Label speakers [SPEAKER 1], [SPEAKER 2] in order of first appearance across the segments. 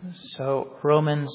[SPEAKER 1] So Romans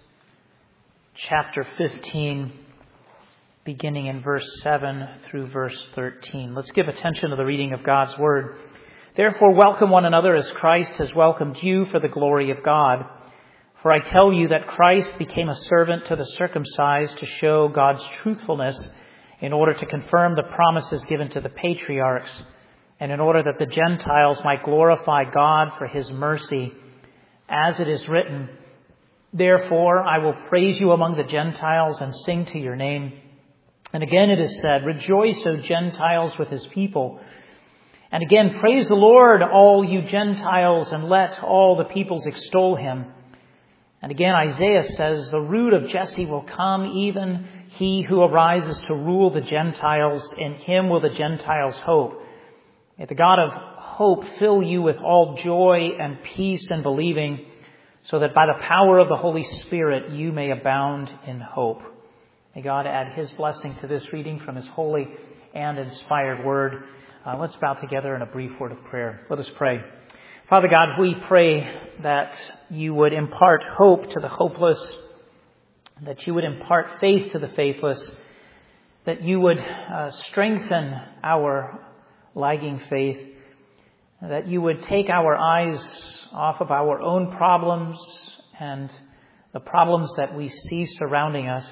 [SPEAKER 1] chapter 15, beginning in verse 7 through verse 13. Let's give attention to the reading of God's Word. Therefore welcome one another as Christ has welcomed you for the glory of God. For I tell you that Christ became a servant to the circumcised to show God's truthfulness, in order to confirm the promises given to the patriarchs, and in order that the Gentiles might glorify God for his mercy. As it is written, therefore I will praise you among the Gentiles and sing to your name. And again it is said, rejoice, O Gentiles, with his people. And again, praise the Lord, all you Gentiles, and let all the peoples extol him. And again, Isaiah says, the root of Jesse will come, even he who arises to rule the Gentiles. In him will the Gentiles hope. May the God of hope fill you with all joy and peace in believing, so that by the power of the Holy Spirit you may abound in hope. May God add his blessing to this reading from his holy and inspired word. Let's bow together in a brief word of prayer. Let us pray. Father God, we pray that you would impart hope to the hopeless, that you would impart faith to the faithless, that you would strengthen our lagging faith, that you would take our eyes off of our own problems and the problems that we see surrounding us,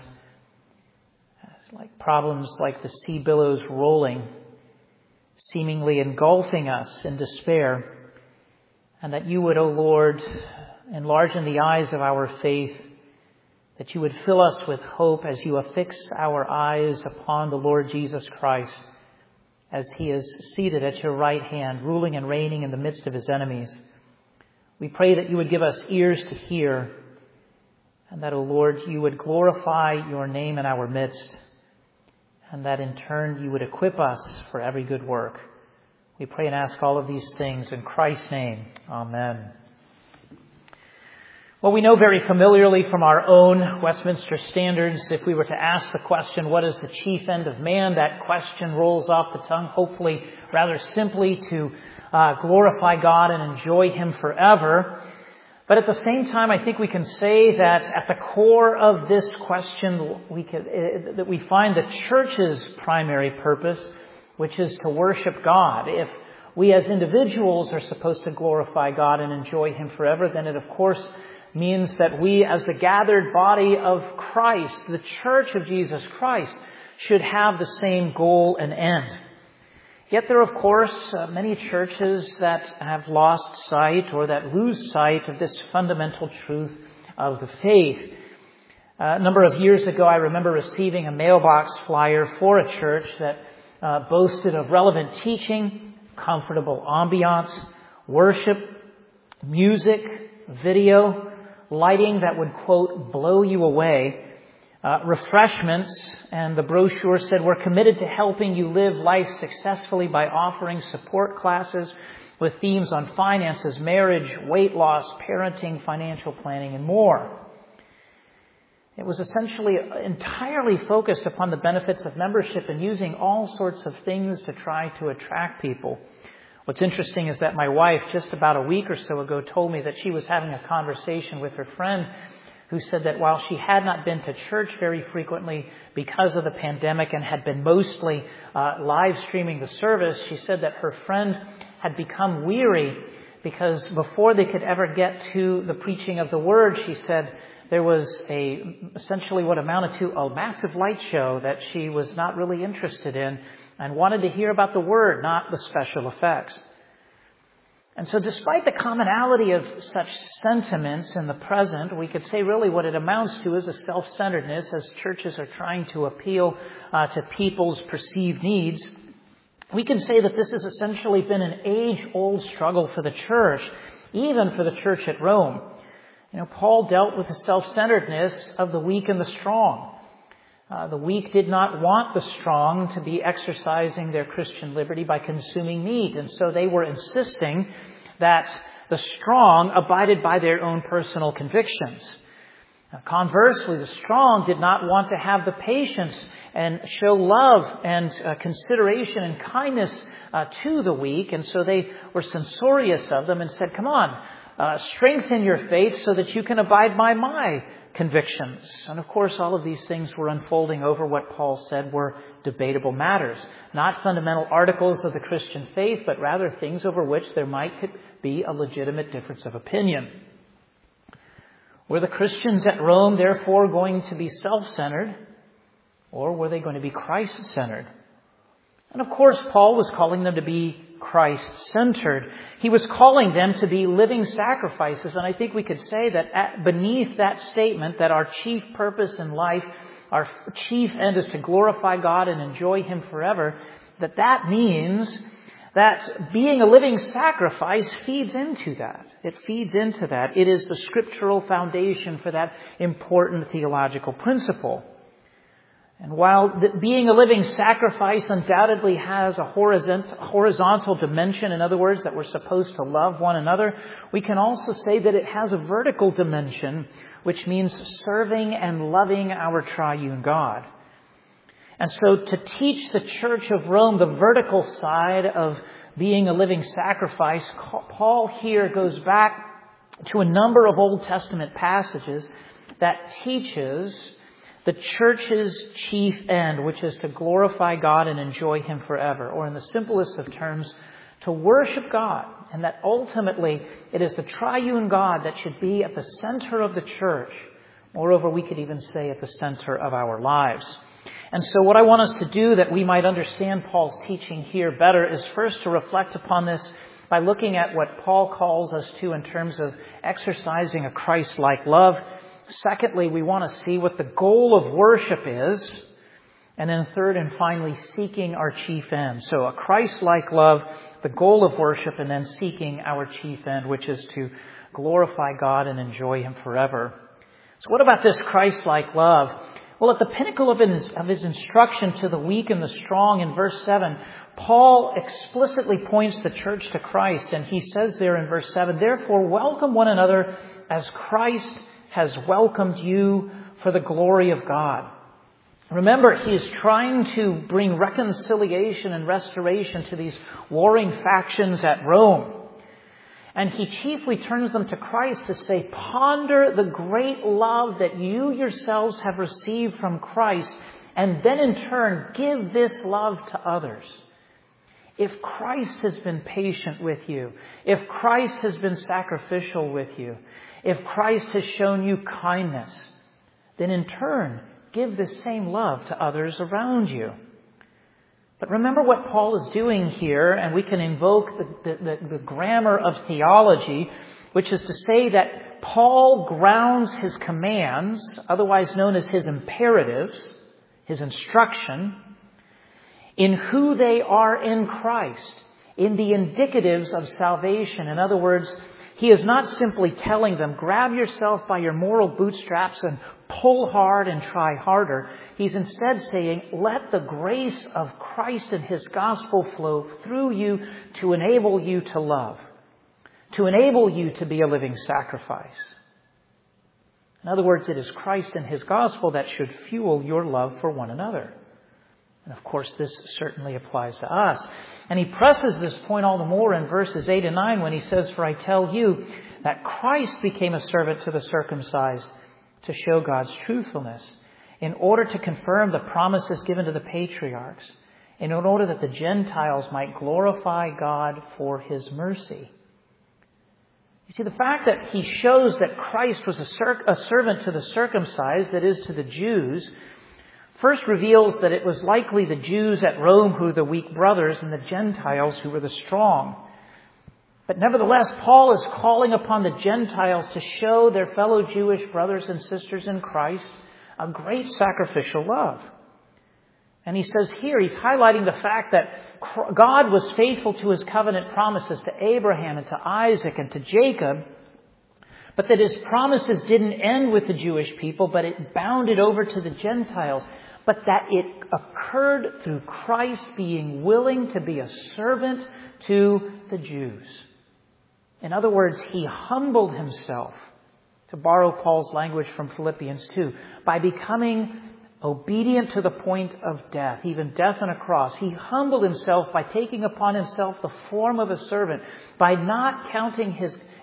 [SPEAKER 1] like problems like the sea billows rolling, seemingly engulfing us in despair, and that you would, O Lord, enlarge in the eyes of our faith, that you would fill us with hope as you affix our eyes upon the Lord Jesus Christ, as he is seated at your right hand, ruling and reigning in the midst of his enemies. We pray that you would give us ears to hear, and that, O Lord, you would glorify your name in our midst, and that in turn you would equip us for every good work. We pray and ask all of these things in Christ's name. Amen. Well, we know very familiarly from our own Westminster standards, if we were to ask the question, what is the chief end of man? That question rolls off the tongue, hopefully rather simply to glorify God and enjoy him forever. But at the same time, I think we can say that at the core of this question, that we find the church's primary purpose, which is to worship God. If we as individuals are supposed to glorify God and enjoy him forever, then it of course means that we as the gathered body of Christ, the church of Jesus Christ, should have the same goal and end. Yet there are, of course, many churches that have lost sight or that lose sight of this fundamental truth of the faith. A number of years ago, I remember receiving a mailbox flyer for a church that boasted of relevant teaching, comfortable ambiance, worship, music, video, lighting that would, quote, blow you away, refreshments, and the brochure said, we're committed to helping you live life successfully by offering support classes with themes on finances, marriage, weight loss, parenting, financial planning, and more. It was essentially entirely focused upon the benefits of membership and using all sorts of things to try to attract people. What's interesting is that my wife, just about a week or so ago, told me that she was having a conversation with her friend who said that while she had not been to church very frequently because of the pandemic and had been mostly live streaming the service, she said that her friend had become weary because before they could ever get to the preaching of the word, she said, there was essentially what amounted to a massive light show that she was not really interested in and wanted to hear about the word, not the special effects. And so despite the commonality of such sentiments in the present, we could say really what it amounts to is a self-centeredness as churches are trying to appeal to people's perceived needs. We can say that this has essentially been an age-old struggle for the church, even for the church at Rome. Paul dealt with the self-centeredness of the weak and the strong. The weak did not want the strong to be exercising their Christian liberty by consuming meat, and so they were insisting that the strong abided by their own personal convictions. Conversely, the strong did not want to have the patience and show love and consideration and kindness to the weak, and so they were censorious of them and said, come on, Strengthen your faith so that you can abide by my convictions. And of course, all of these things were unfolding over what Paul said were debatable matters. Not fundamental articles of the Christian faith, but rather things over which there might be a legitimate difference of opinion. Were the Christians at Rome therefore going to be self-centered, or were they going to be Christ-centered? And of course, Paul was calling them to be Christ-centered. He was calling them to be living sacrifices. And I think we could say that beneath that statement that our chief purpose in life, our chief end is to glorify God and enjoy Him forever, that means that being a living sacrifice feeds into that. It feeds into that. It is the scriptural foundation for that important theological principle. And while being a living sacrifice undoubtedly has a horizontal dimension, in other words, that we're supposed to love one another, we can also say that it has a vertical dimension, which means serving and loving our triune God. And so to teach the Church of Rome the vertical side of being a living sacrifice, Paul here goes back to a number of Old Testament passages that teaches the church's chief end, which is to glorify God and enjoy Him forever. Or in the simplest of terms, to worship God. And that ultimately it is the triune God that should be at the center of the church. Moreover, we could even say at the center of our lives. And so what I want us to do that we might understand Paul's teaching here better is first to reflect upon this by looking at what Paul calls us to in terms of exercising a Christ-like love. Secondly, we want to see what the goal of worship is. And then third and finally, seeking our chief end. So a Christ-like love, the goal of worship, and then seeking our chief end, which is to glorify God and enjoy Him forever. So what about this Christ-like love? Well, at the pinnacle of his instruction to the weak and the strong in verse 7, Paul explicitly points the church to Christ. And he says there in verse 7, "Therefore welcome one another as Christ has welcomed you for the glory of God." Remember, he is trying to bring reconciliation and restoration to these warring factions at Rome. And he chiefly turns them to Christ to say, ponder the great love that you yourselves have received from Christ, and then in turn give this love to others. If Christ has been patient with you, if Christ has been sacrificial with you, if Christ has shown you kindness, then in turn, give this same love to others around you. But remember what Paul is doing here, and we can invoke the grammar of theology, which is to say that Paul grounds his commands, otherwise known as his imperatives, his instruction, in who they are in Christ, in the indicatives of salvation. In other words, he is not simply telling them, grab yourself by your moral bootstraps and pull hard and try harder. He's instead saying, let the grace of Christ and His gospel flow through you to enable you to love, to enable you to be a living sacrifice. In other words, it is Christ and His gospel that should fuel your love for one another. And of course, this certainly applies to us. And he presses this point all the more in verses 8 and 9 when he says, "For I tell you that Christ became a servant to the circumcised to show God's truthfulness, in order to confirm the promises given to the patriarchs, and in order that the Gentiles might glorify God for His mercy." You see, the fact that he shows that Christ was a servant to the circumcised, that is, to the Jews, first reveals that it was likely the Jews at Rome who were the weak brothers and the Gentiles who were the strong. But nevertheless, Paul is calling upon the Gentiles to show their fellow Jewish brothers and sisters in Christ a great sacrificial love. And he says here, he's highlighting the fact that God was faithful to His covenant promises to Abraham and to Isaac and to Jacob, but that His promises didn't end with the Jewish people, but it bounded over to the Gentiles. But that it occurred through Christ being willing to be a servant to the Jews. In other words, He humbled Himself, to borrow Paul's language from Philippians 2, by becoming obedient to the point of death, even death on a cross. He humbled Himself by taking upon Himself the form of a servant, by not counting His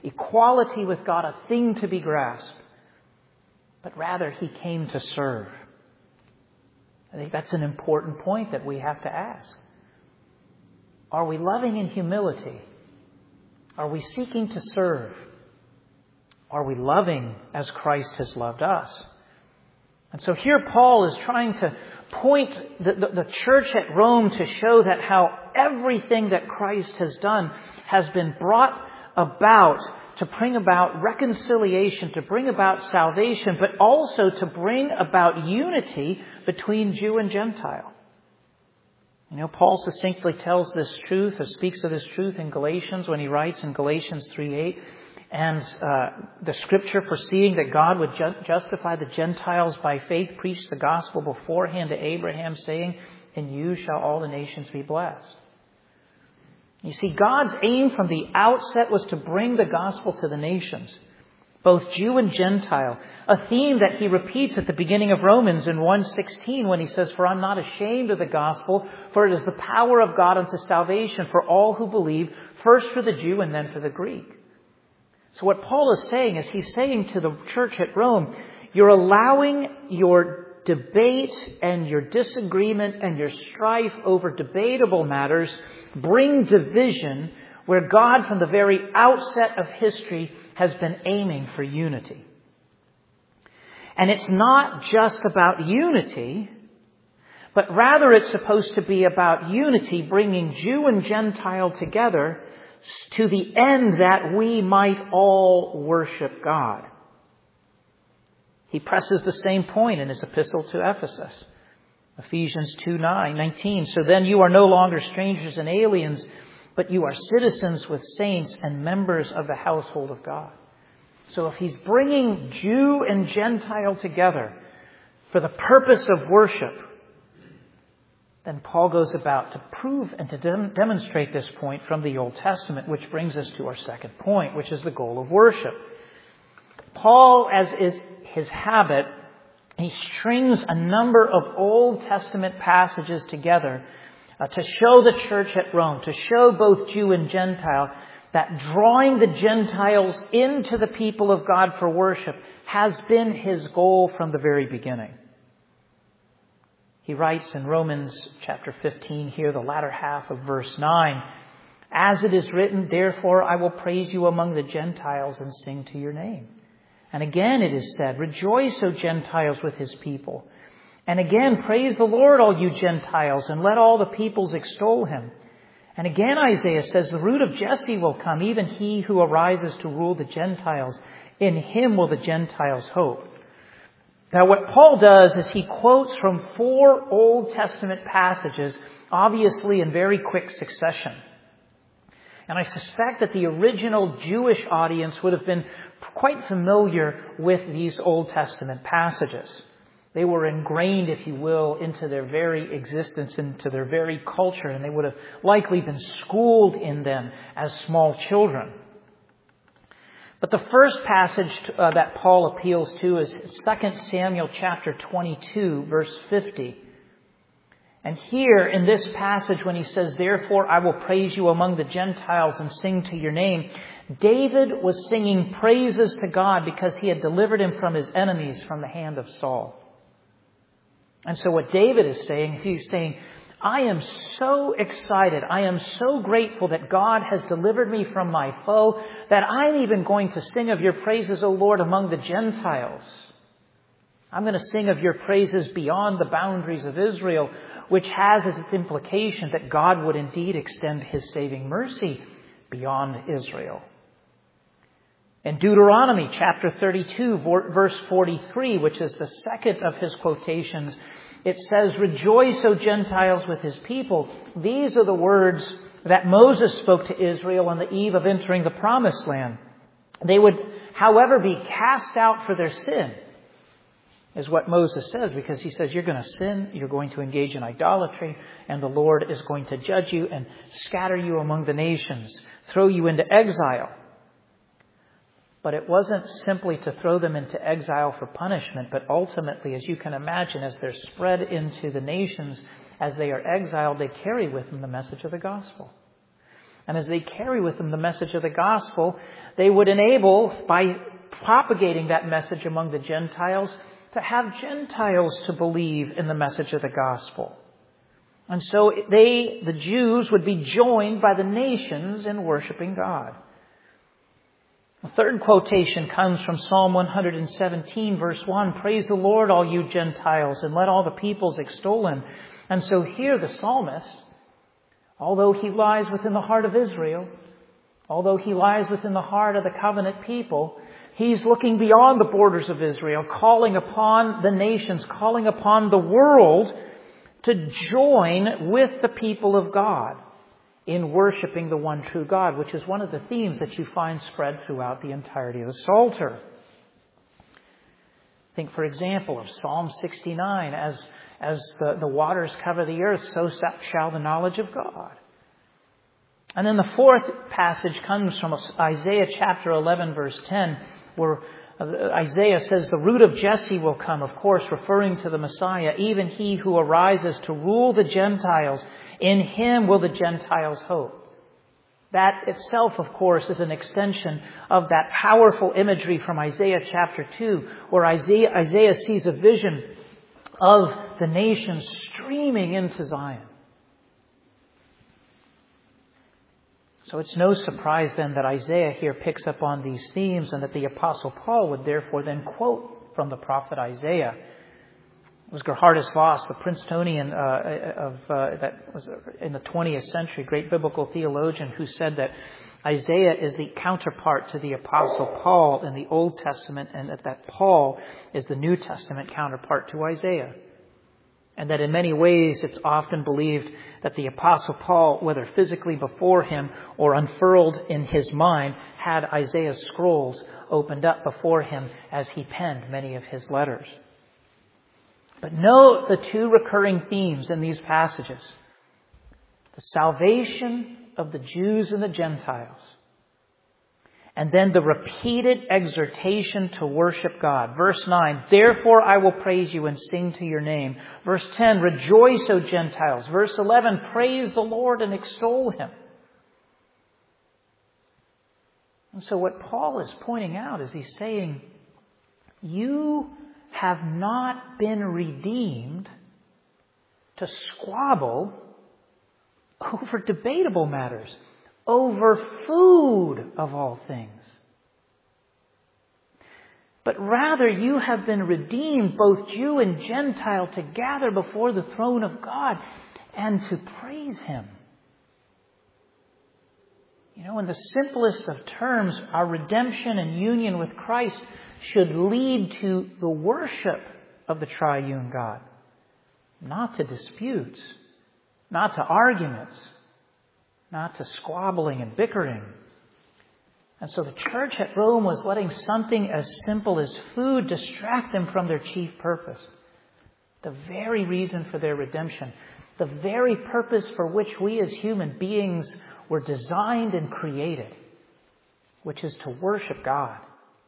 [SPEAKER 1] equality with God a thing to be grasped, but rather He came to serve. I think that's an important point that we have to ask. Are we loving in humility? Are we seeking to serve? Are we loving as Christ has loved us? And so here Paul is trying to point the church at Rome to show that how everything that Christ has done has been brought about to bring about reconciliation, to bring about salvation, but also to bring about unity between Jew and Gentile. You know, Paul succinctly tells this truth, or speaks of this truth in Galatians when he writes in Galatians 3:8, and the Scripture, foreseeing that God would justify the Gentiles by faith, preached the gospel beforehand to Abraham, saying, "In you shall all the nations be blessed." You see, God's aim from the outset was to bring the gospel to the nations, both Jew and Gentile, a theme that he repeats at the beginning of Romans in 1:16 when he says, "For I'm not ashamed of the gospel, for it is the power of God unto salvation for all who believe, first for the Jew and then for the Greek." So what Paul is saying is he's saying to the church at Rome, you're allowing your debate and your disagreement and your strife over debatable matters bring division where God from the very outset of history has been aiming for unity. And it's not just about unity, but rather it's supposed to be about unity, bringing Jew and Gentile together to the end that we might all worship God. He presses the same point in his epistle to Ephesus. Ephesians 2:19. "So then you are no longer strangers and aliens, but you are citizens with saints and members of the household of God." So if he's bringing Jew and Gentile together for the purpose of worship, then Paul goes about to prove and to demonstrate this point from the Old Testament, which brings us to our second point, which is the goal of worship. Paul, as is his habit, he strings a number of Old Testament passages together to show the church at Rome, to show both Jew and Gentile, that drawing the Gentiles into the people of God for worship has been his goal from the very beginning. He writes in Romans chapter 15 here, the latter half of verse 9, "As it is written, therefore I will praise you among the Gentiles and sing to your name." And again it is said, "Rejoice, O Gentiles, with his people." And again, "Praise the Lord, all you Gentiles, and let all the peoples extol him." And again Isaiah says, "The root of Jesse will come, even he who arises to rule the Gentiles. In him will the Gentiles hope." Now what Paul does is he quotes from 4 Old Testament passages, obviously in very quick succession. And I suspect that the original Jewish audience would have been quite familiar with these Old Testament passages. They were ingrained, if you will, into their very existence, into their very culture, and they would have likely been schooled in them as small children. But the first passage that Paul appeals to is 2 Samuel chapter 22, verse 50. And here in this passage, when he says, "Therefore I will praise you among the Gentiles and sing to your name," David was singing praises to God because he had delivered him from his enemies from the hand of Saul. And so what David is saying, he's saying, I am so excited, I am so grateful that God has delivered me from my foe, that I'm even going to sing of your praises, O Lord, among the Gentiles. I'm going to sing of your praises beyond the boundaries of Israel, which has as its implication that God would indeed extend his saving mercy beyond Israel. In Deuteronomy chapter 32, verse 43, which is the second of his quotations, it says, "Rejoice, O Gentiles, with his people." These are the words that Moses spoke to Israel on the eve of entering the promised land. They would, however, be cast out for their sin, is what Moses says, because he says, you're going to sin, you're going to engage in idolatry, and the Lord is going to judge you and scatter you among the nations, throw you into exile. But it wasn't simply to throw them into exile for punishment, but ultimately, as you can imagine, as they're spread into the nations, as they are exiled, they carry with them the message of the gospel. And as they carry with them the message of the gospel, they would enable, by propagating that message among the Gentiles, to have Gentiles to believe in the message of the gospel. And so the Jews, would be joined by the nations in worshiping God. The third quotation comes from Psalm 117, verse 1. Praise the Lord, all you Gentiles, and let all the peoples extol Him. And so here the psalmist, although he lies within the heart of Israel, although he lies within the heart of the covenant people, he's looking beyond the borders of Israel, calling upon the nations, calling upon the world to join with the people of God in worshiping the one true God, which is one of the themes that you find spread throughout the entirety of the Psalter. Think, for example, of Psalm 69, as the waters cover the earth, so shall the knowledge of God. And then the fourth passage comes from Isaiah chapter 11, verse 10, where Isaiah says, the root of Jesse will come, of course, referring to the Messiah, even he who arises to rule the Gentiles. In him will the Gentiles hope. That itself, of course, is an extension of that powerful imagery from Isaiah chapter 2, where Isaiah sees a vision of the nations streaming into Zion. So it's no surprise then that Isaiah here picks up on these themes, and that the Apostle Paul would therefore then quote from the prophet Isaiah. It was Gerhardus Voss, the Princetonian that was in the 20th century, great biblical theologian, who said that Isaiah is the counterpart to the Apostle Paul in the Old Testament, and that Paul is the New Testament counterpart to Isaiah. And that in many ways it's often believed that the Apostle Paul, whether physically before him or unfurled in his mind, had Isaiah's scrolls opened up before him as he penned many of his letters. But note the two recurring themes in these passages: the salvation of the Jews and the Gentiles, and then the repeated exhortation to worship God. Verse 9, therefore I will praise you and sing to your name. Verse 10, rejoice, O Gentiles. Verse 11, praise the Lord and extol Him. And so what Paul is pointing out is he's saying, you have not been redeemed to squabble over debatable matters, over food of all things. But rather you have been redeemed, both Jew and Gentile, to gather before the throne of God and to praise Him. You know, in the simplest of terms, our redemption and union with Christ should lead to the worship of the triune God, not to disputes, not to arguments, not to squabbling and bickering. And so the church at Rome was letting something as simple as food distract them from their chief purpose, the very reason for their redemption, the very purpose for which we as human beings were designed and created, which is to worship God.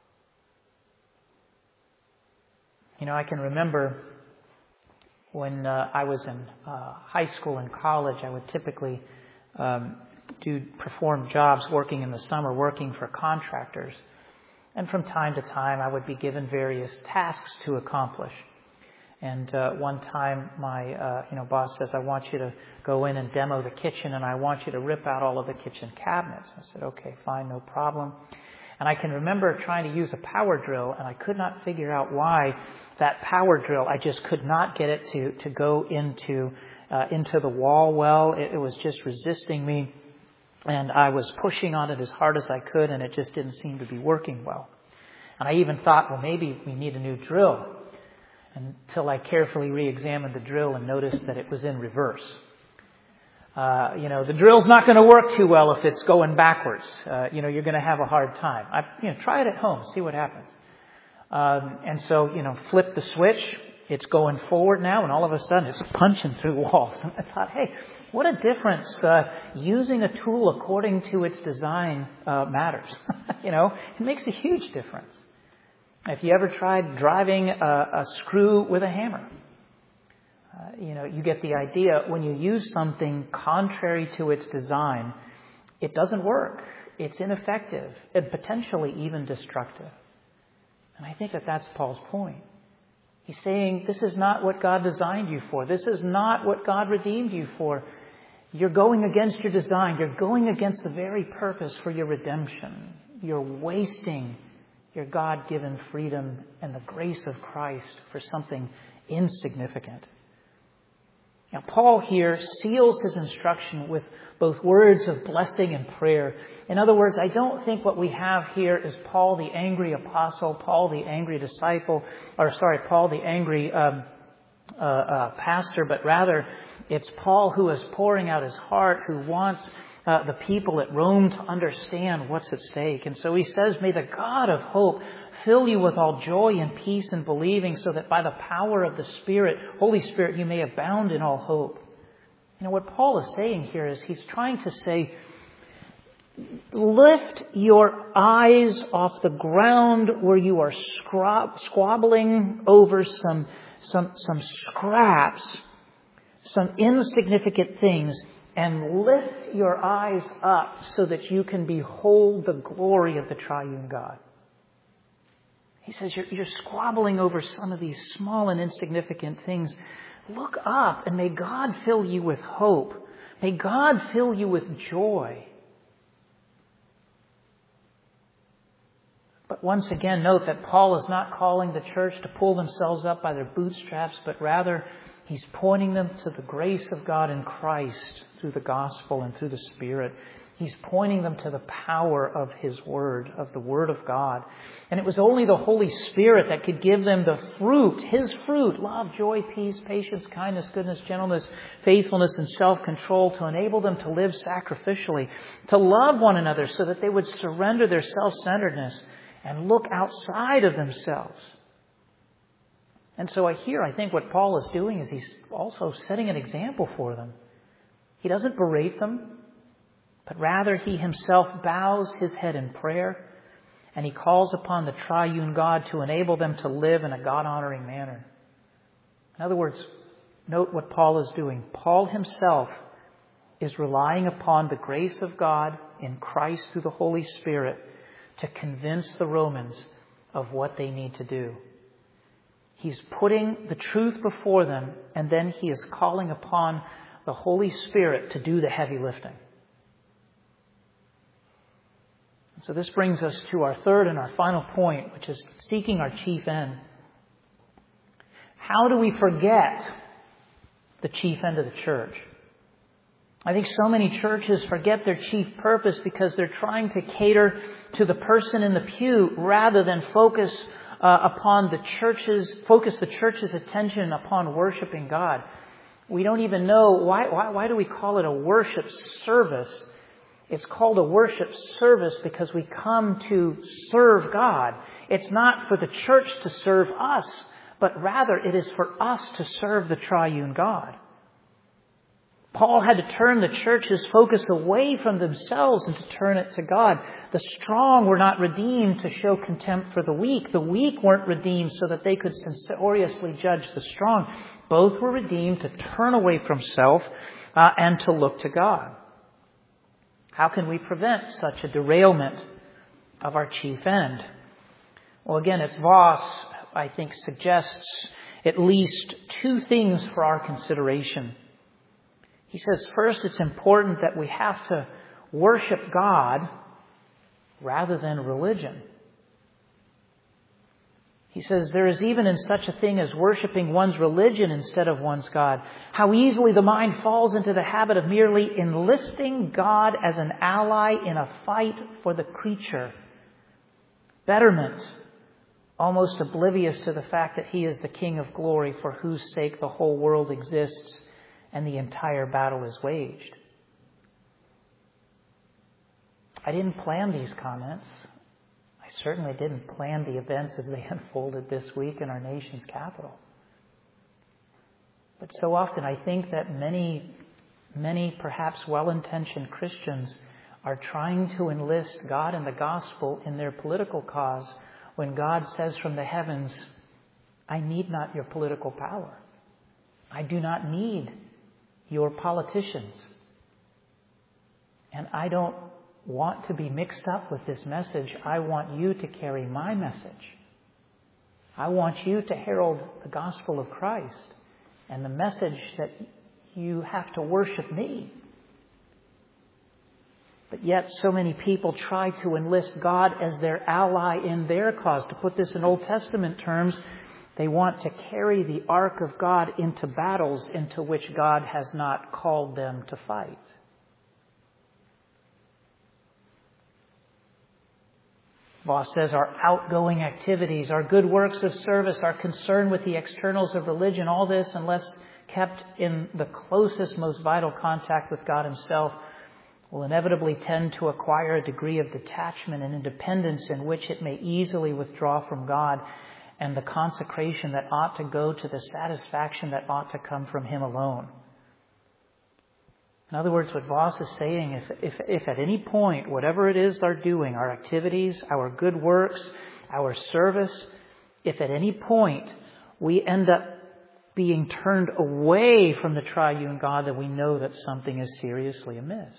[SPEAKER 1] You know, I can remember when I was in high school and college, I would typically perform jobs working in the summer, working for contractors. And from time to time, I would be given various tasks to accomplish. And one time, my boss says, I want you to go in and demo the kitchen, and I want you to rip out all of the kitchen cabinets. I said, okay, fine, no problem. And I can remember trying to use a power drill, and I could not figure out why that power drill, I just could not get it to go into the wall well. It was just resisting me, and I was pushing on it as hard as I could, and it just didn't seem to be working well. And I even thought, well, maybe we need a new drill, until I carefully re-examined the drill and noticed that it was in reverse. The drill's not going to work too well if it's going backwards. You're going to have a hard time. Try it at home, see what happens. And so, flip the switch. It's going forward now, and all of a sudden it's punching through walls. And I thought, hey, what a difference using a tool according to its design matters. It makes a huge difference. If you ever tried driving a screw with a hammer, you get the idea. When you use something contrary to its design, it doesn't work. It's ineffective and potentially even destructive. And I think that that's Paul's point. He's saying this is not what God designed you for. This is not what God redeemed you for. You're going against your design. You're going against the very purpose for your redemption. You're wasting your God-given freedom and the grace of Christ for something insignificant. Now, Paul here seals his instruction with both words of blessing and prayer. In other words, I don't think what we have here is Paul the angry apostle, Paul the angry disciple, Paul the angry pastor, but rather it's Paul who is pouring out his heart, who wants the people at Rome to understand what's at stake. And so he says, may the God of hope fill you with all joy and peace in believing, so that by the power of the Spirit, Holy Spirit, you may abound in all hope. You know, what Paul is saying here is he's trying to say, lift your eyes off the ground where you are squabbling over some scraps, some insignificant things, and lift your eyes up so that you can behold the glory of the triune God. He says, you're squabbling over some of these small and insignificant things. Look up, and may God fill you with hope. May God fill you with joy. But once again, note that Paul is not calling the church to pull themselves up by their bootstraps, but rather he's pointing them to the grace of God in Christ through the gospel and through the Spirit. He's pointing them to the power of His Word, of the Word of God. And it was only the Holy Spirit that could give them the fruit, His fruit, love, joy, peace, patience, kindness, goodness, gentleness, faithfulness, and self-control, to enable them to live sacrificially, to love one another so that they would surrender their self-centeredness and look outside of themselves. And so I think what Paul is doing is he's also setting an example for them. He doesn't berate them, but rather he himself bows his head in prayer, and he calls upon the triune God to enable them to live in a God-honoring manner. In other words, note what Paul is doing. Paul himself is relying upon the grace of God in Christ through the Holy Spirit to convince the Romans of what they need to do. He's putting the truth before them, and then he is calling upon the Holy Spirit to do the heavy lifting. So this brings us to our third and our final point, which is seeking our chief end. How do we forget the chief end of the church? I think so many churches forget their chief purpose because they're trying to cater to the person in the pew rather than focus the church's attention upon worshiping God. We don't even know why do we call it a worship service? It's called a worship service because we come to serve God. It's not for the church to serve us, but rather it is for us to serve the triune God. Paul had to turn the church's focus away from themselves and to turn it to God. The strong were not redeemed to show contempt for the weak. The weak weren't redeemed so that they could censoriously judge the strong. Both were redeemed to turn away from self and to look to God. How can we prevent such a derailment of our chief end? Well, again, it's Voss, I think, suggests at least two things for our consideration. He says, first, it's important that we have to worship God rather than religion. He says, there is even in such a thing as worshiping one's religion instead of one's God. How easily the mind falls into the habit of merely enlisting God as an ally in a fight for the creature. Betterment, almost oblivious to the fact that He is the King of glory for whose sake the whole world exists and the entire battle is waged. I didn't plan these comments. I certainly didn't plan the events as they unfolded this week in our nation's capital. But so often I think that many perhaps well-intentioned Christians are trying to enlist God and the gospel in their political cause when God says from the heavens, I need not your political power. I do not need your politicians. And I don't want to be mixed up with this message, I want you to carry my message. I want you to herald the gospel of Christ and the message that you have to worship me. But yet so many people try to enlist God as their ally in their cause. To put this in Old Testament terms, they want to carry the ark of God into battles into which God has not called them to fight. Voss says our outgoing activities, our good works of service, our concern with the externals of religion, all this, unless kept in the closest, most vital contact with God Himself, will inevitably tend to acquire a degree of detachment and independence in which it may easily withdraw from God and the consecration that ought to go to the satisfaction that ought to come from Him alone. In other words, what Voss is saying, if at any point, whatever it is they're doing, our activities, our good works, our service, if at any point we end up being turned away from the triune God, then we know that something is seriously amiss.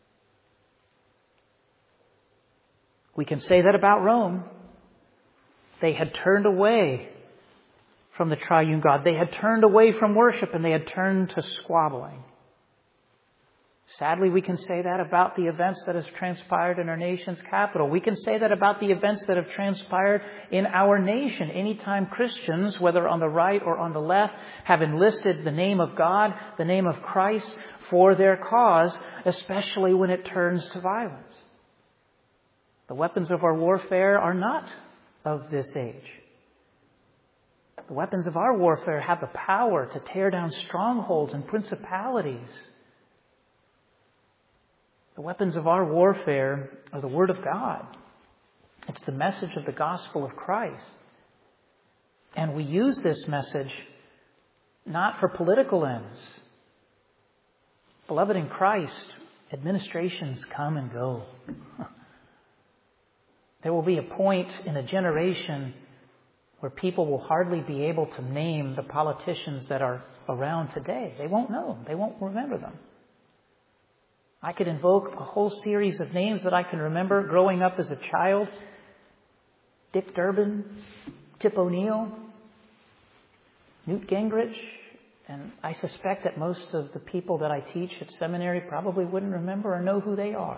[SPEAKER 1] We can say that about Rome. They had turned away from the triune God. They had turned away from worship and they had turned to squabbling. Sadly, we can say that about the events that have transpired in our nation's capital. We can say that about the events that have transpired in our nation. Anytime Christians, whether on the right or on the left, have enlisted the name of God, the name of Christ for their cause, especially when it turns to violence. The weapons of our warfare are not of this age. The weapons of our warfare have the power to tear down strongholds and principalities. The weapons of our warfare are the Word of God. It's the message of the gospel of Christ. And we use this message not for political ends. Beloved in Christ, administrations come and go. There will be a point in a generation where people will hardly be able to name the politicians that are around today. They won't know them. They won't remember them. I could invoke a whole series of names that I can remember growing up as a child. Dick Durbin, Tip O'Neill, Newt Gingrich, and I suspect that most of the people that I teach at seminary probably wouldn't remember or know who they are.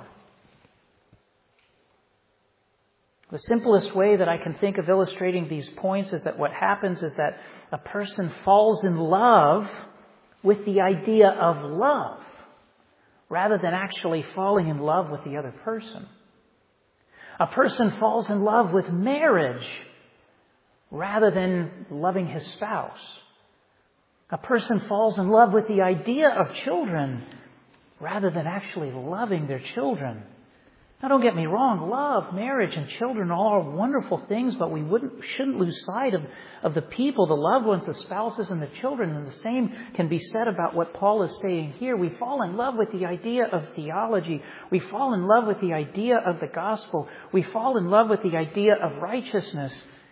[SPEAKER 1] The simplest way that I can think of illustrating these points is that what happens is that a person falls in love with the idea of love, rather than actually falling in love with the other person. A person falls in love with marriage rather than loving his spouse. A person falls in love with the idea of children rather than actually loving their children. Now, don't get me wrong, love, marriage, and children all are wonderful things, but we shouldn't lose sight of the people, the loved ones, the spouses, and the children. And the same can be said about what Paul is saying here. We fall in love with the idea of theology. We fall in love with the idea of the gospel. We fall in love with the idea of righteousness.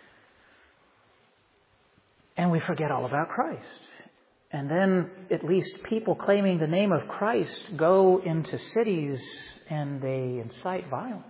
[SPEAKER 1] And we forget all about Christ. And then at least people claiming the name of Christ go into cities and they incite violence.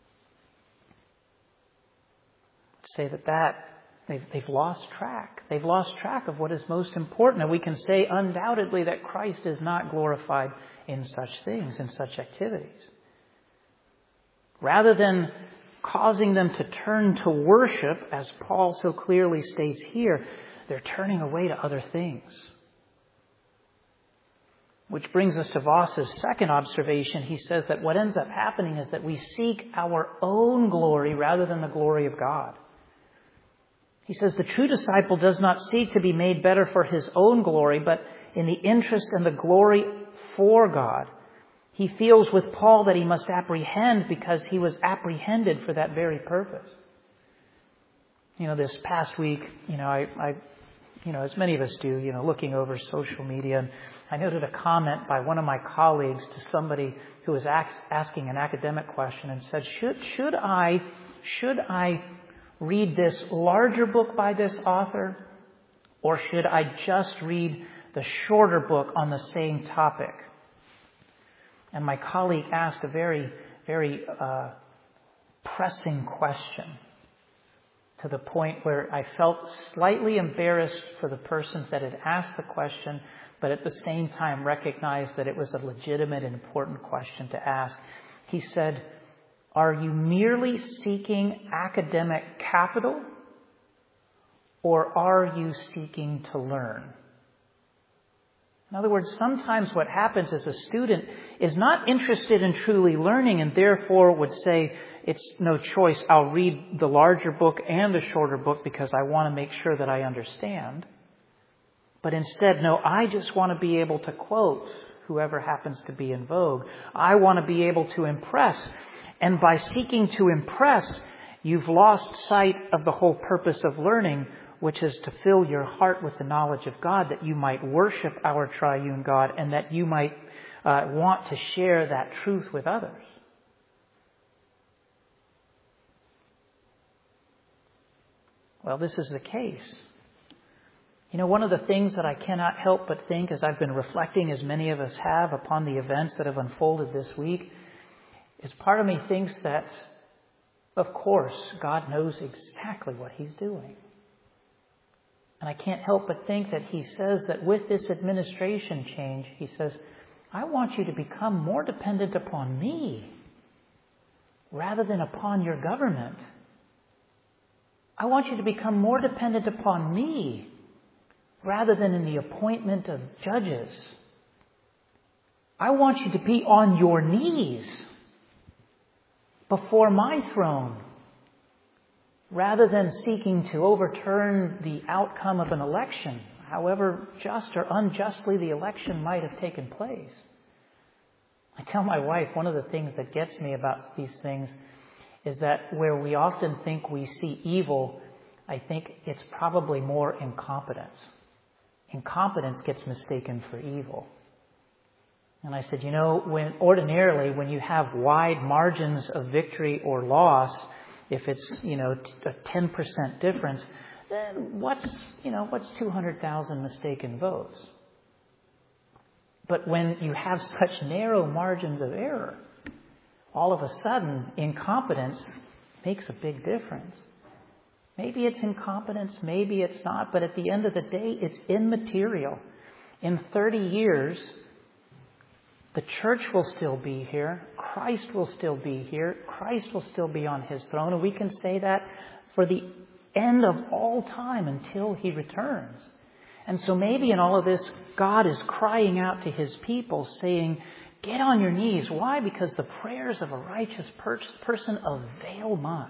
[SPEAKER 1] Say that they've lost track. They've lost track of what is most important. And we can say undoubtedly that Christ is not glorified in such things, in such activities. Rather than causing them to turn to worship, as Paul so clearly states here, they're turning away to other things. Which brings us to Voss's second observation. He says that what ends up happening is that we seek our own glory rather than the glory of God. He says the true disciple does not seek to be made better for his own glory, but in the interest and the glory for God. He feels with Paul that he must apprehend because he was apprehended for that very purpose. This past week, I as many of us do, looking over social media, and I noted a comment by one of my colleagues to somebody who was asking an academic question and said, should I read this larger book by this author, or should I just read the shorter book on the same topic? And my colleague asked a very, very pressing question, to the point where I felt slightly embarrassed for the persons that had asked the question, but at the same time recognized that it was a legitimate and important question to ask. He said, "Are you merely seeking academic capital, or are you seeking to learn?" In other words, sometimes what happens is a student is not interested in truly learning and therefore would say, it's no choice, I'll read the larger book and the shorter book because I want to make sure that I understand. But instead, no, I just want to be able to quote whoever happens to be in vogue. I want to be able to impress. And by seeking to impress, you've lost sight of the whole purpose of learning, which is to fill your heart with the knowledge of God, that you might worship our triune God and that you might want to share that truth with others. Well, this is the case. You know, one of the things that I cannot help but think as I've been reflecting, as many of us have, upon the events that have unfolded this week, is part of me thinks that, of course, God knows exactly what He's doing. And I can't help but think that He says that with this administration change, He says, I want you to become more dependent upon me rather than upon your government. I want you to become more dependent upon me rather than in the appointment of judges. I want you to be on your knees before my throne rather than seeking to overturn the outcome of an election, however just or unjustly the election might have taken place. I tell my wife, one of the things that gets me about these things is that where we often think we see evil, I think it's probably more incompetence. Incompetence gets mistaken for evil. And I said, you know, ordinarily when you have wide margins of victory or loss, if it's, a 10% difference, then what's 200,000 mistaken votes? But when you have such narrow margins of error, all of a sudden, incompetence makes a big difference. Maybe it's incompetence, maybe it's not, but at the end of the day, it's immaterial. In 30 years, the church will still be here. Christ will still be here. Christ will still be on His throne. And we can say that for the end of all time until He returns. And so maybe in all of this, God is crying out to His people saying, get on your knees. Why? Because the prayers of a righteous person avail much.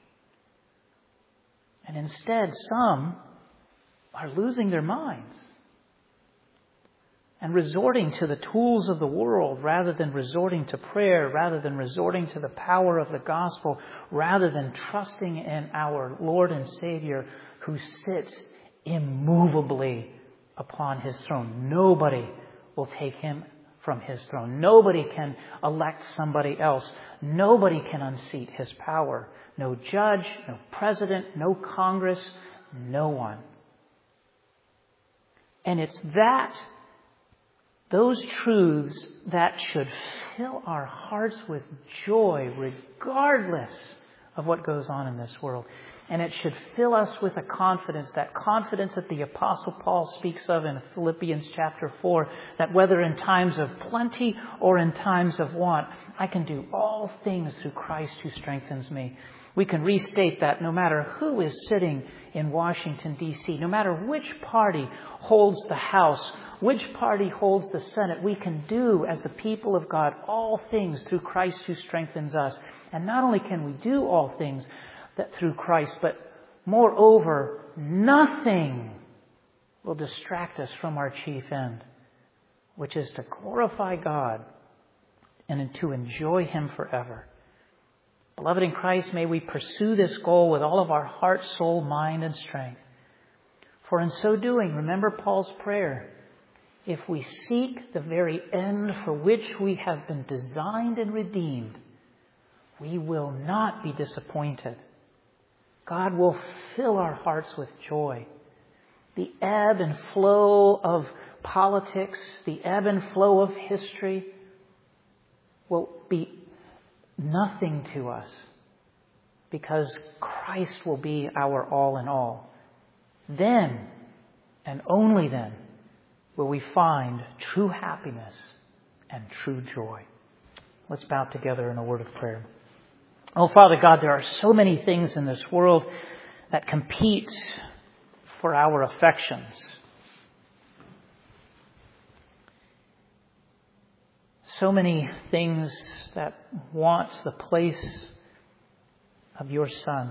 [SPEAKER 1] And instead, some are losing their minds and resorting to the tools of the world rather than resorting to prayer, rather than resorting to the power of the gospel, rather than trusting in our Lord and Savior who sits immovably upon His throne. Nobody will take Him from His throne. Nobody can elect somebody else. Nobody can unseat His power. No judge, no president, no Congress, no one. And it's those truths that should fill our hearts with joy regardless of what goes on in this world. And it should fill us with a confidence, that confidence that the Apostle Paul speaks of in Philippians chapter 4, that whether in times of plenty or in times of want, I can do all things through Christ who strengthens me. We can restate that no matter who is sitting in Washington, D.C., no matter which party holds the House, which party holds the Senate, we can do as the people of God all things through Christ who strengthens us. And not only can we do all things that through Christ, but moreover, nothing will distract us from our chief end, which is to glorify God and to enjoy Him forever. Beloved in Christ, may we pursue this goal with all of our heart, soul, mind, and strength. For in so doing, remember Paul's prayer, if we seek the very end for which we have been designed and redeemed, we will not be disappointed. God will fill our hearts with joy. The ebb and flow of politics, the ebb and flow of history will be nothing to us, because Christ will be our all in all. Then, and only then, will we find true happiness and true joy. Let's bow together in a word of prayer. Oh, Father God, there are so many things in this world that compete for our affections. So many things that want the place of your Son.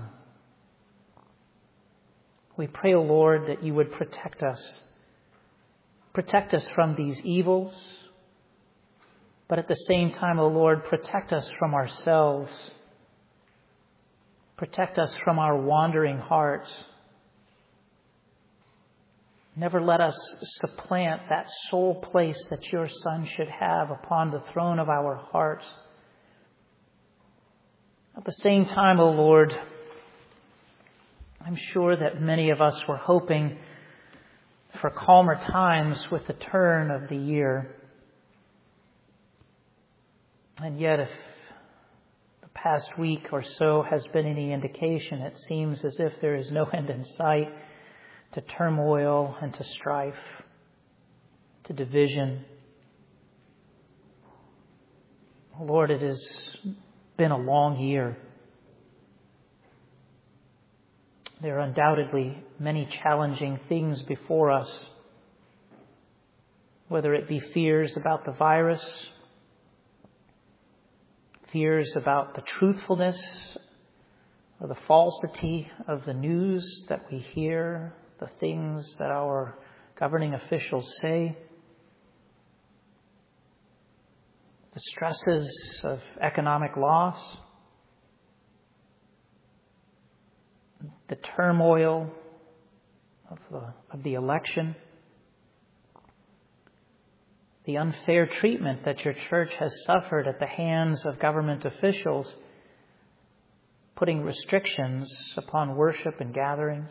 [SPEAKER 1] We pray, O Lord, that you would protect us. Protect us from these evils. But at the same time, O Lord, protect us from ourselves. Protect us from our wandering hearts. Never let us supplant that sole place that your Son should have upon the throne of our hearts. At the same time, O Lord, I'm sure that many of us were hoping for calmer times with the turn of the year. And yet, if the past week or so has been any indication, it seems as if there is no end in sight to turmoil and to strife, to division. Lord, it has been a long year. There are undoubtedly many challenging things before us, whether it be fears about the virus, fears about the truthfulness or the falsity of the news that we hear, the things that our governing officials say, the stresses of economic loss, the turmoil of the election, the unfair treatment that your church has suffered at the hands of government officials, putting restrictions upon worship and gatherings.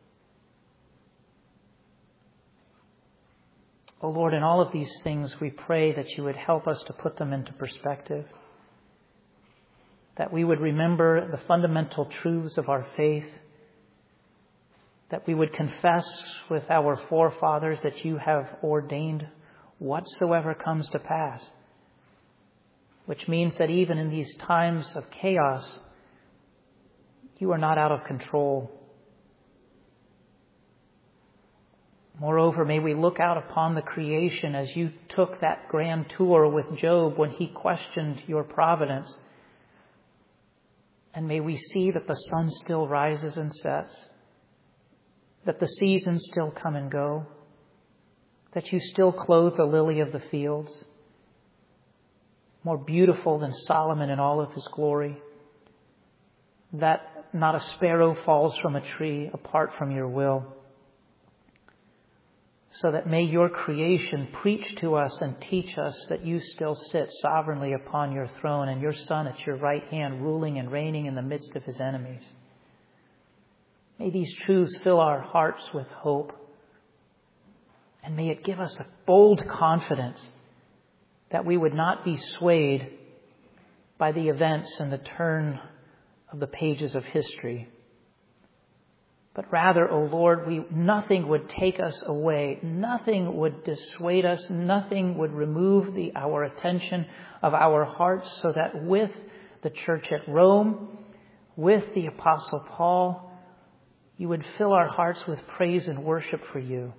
[SPEAKER 1] Oh Lord, in all of these things we pray that you would help us to put them into perspective, that we would remember the fundamental truths of our faith, that we would confess with our forefathers that you have ordained whatsoever comes to pass, which means that even in these times of chaos, you are not out of control. Moreover, may we look out upon the creation as you took that grand tour with Job when he questioned your providence. And may we see that the sun still rises and sets, that the seasons still come and go, that you still clothe the lily of the fields, more beautiful than Solomon in all of his glory, that not a sparrow falls from a tree apart from your will. So that may your creation preach to us and teach us that you still sit sovereignly upon your throne and your Son at your right hand, ruling and reigning in the midst of his enemies. May these truths fill our hearts with hope. And may it give us a bold confidence that we would not be swayed by the events and the turn of the pages of history. But rather, O Lord, nothing would take us away. Nothing would dissuade us. Nothing would remove our attention of our hearts, so that with the church at Rome, with the Apostle Paul, you would fill our hearts with praise and worship for you.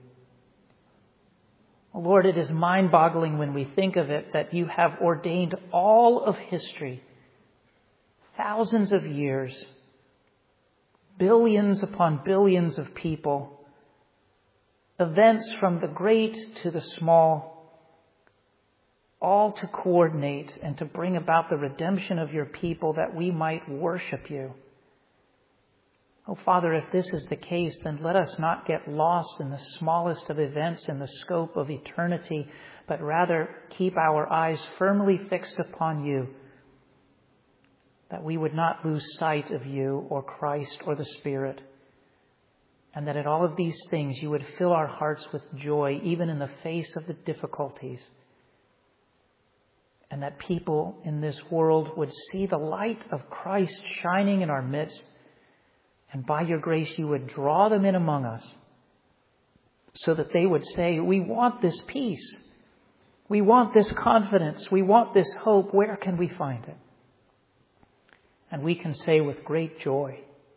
[SPEAKER 1] O Lord, it is mind-boggling when we think of it that you have ordained all of history, thousands of years, billions upon billions of people, events from the great to the small, all to coordinate and to bring about the redemption of your people that we might worship you. Oh, Father, if this is the case, then let us not get lost in the smallest of events in the scope of eternity, but rather keep our eyes firmly fixed upon you, that we would not lose sight of you or Christ or the Spirit, and that in all of these things you would fill our hearts with joy, even in the face of the difficulties, and and that people in this world would see the light of Christ shining in our midst, and by your grace you would draw them in among us so that they would say, we want this peace. We want this confidence. We want this hope. Where can we find it? And we can say with great joy,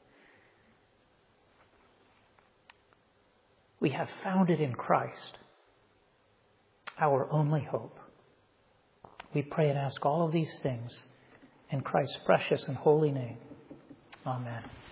[SPEAKER 1] we have found it in Christ, our only hope. We pray and ask all of these things in Christ's precious and holy name. Amen.